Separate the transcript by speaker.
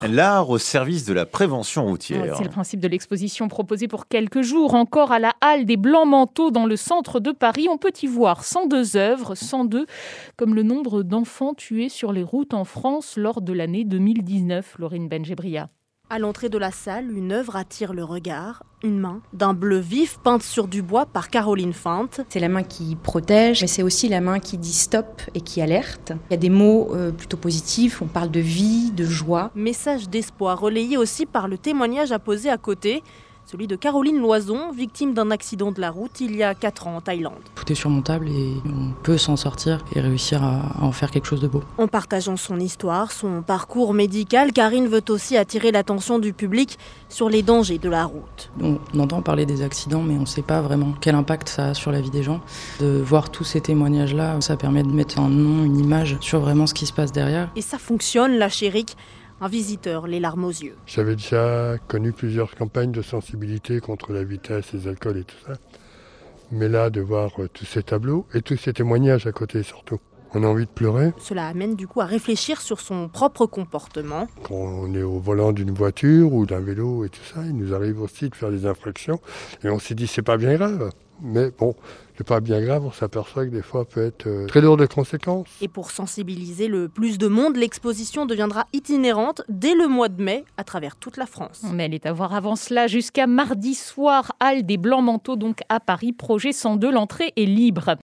Speaker 1: L'art au service de la prévention routière.
Speaker 2: C'est le principe de l'exposition proposée pour quelques jours encore à la Halle des Blancs-Manteaux dans le centre de Paris. On peut y voir 102 œuvres, 102 comme le nombre d'enfants tués sur les routes en France lors de l'année 2019. Laurine Benjebria.
Speaker 3: À l'entrée de la salle, une œuvre attire le regard. Une main d'un bleu vif peinte sur du bois par Caroline Feinte.
Speaker 4: C'est la main qui protège, mais c'est aussi la main qui dit stop et qui alerte. Il y a des mots plutôt positifs, on parle de vie, de joie.
Speaker 3: Message d'espoir relayé aussi par le témoignage apposé à côté. Celui de Caroline Loison, victime d'un accident de la route il y a 4 ans en Thaïlande.
Speaker 5: Tout est surmontable et on peut s'en sortir et réussir à en faire quelque chose de beau.
Speaker 3: En partageant son histoire, son parcours médical, Karine veut aussi attirer l'attention du public sur les dangers de la route.
Speaker 5: On entend parler des accidents, mais on ne sait pas vraiment quel impact ça a sur la vie des gens. De voir tous ces témoignages-là, ça permet de mettre un nom, une image sur vraiment ce qui se passe derrière.
Speaker 3: Et ça fonctionne, lâche Eric. Un visiteur, les larmes aux yeux.
Speaker 6: J'avais déjà connu plusieurs campagnes de sensibilité contre la vitesse, les alcools et tout ça. Mais là, de voir tous ces tableaux et tous ces témoignages à côté surtout, on a envie de pleurer.
Speaker 3: Cela amène du coup à réfléchir sur son propre comportement.
Speaker 6: Quand on est au volant d'une voiture ou d'un vélo et tout ça, il nous arrive aussi de faire des infractions. Et on s'est dit, c'est pas bien grave. Mais bon, c'est pas bien grave, on s'aperçoit que des fois, peut être très lourd de conséquences.
Speaker 3: Et pour sensibiliser le plus de monde, l'exposition deviendra itinérante dès le mois de mai à travers toute la France.
Speaker 2: Mais elle est à voir avant cela jusqu'à mardi soir, Halle des Blancs-Manteaux, donc à Paris, projet 102, l'entrée est libre.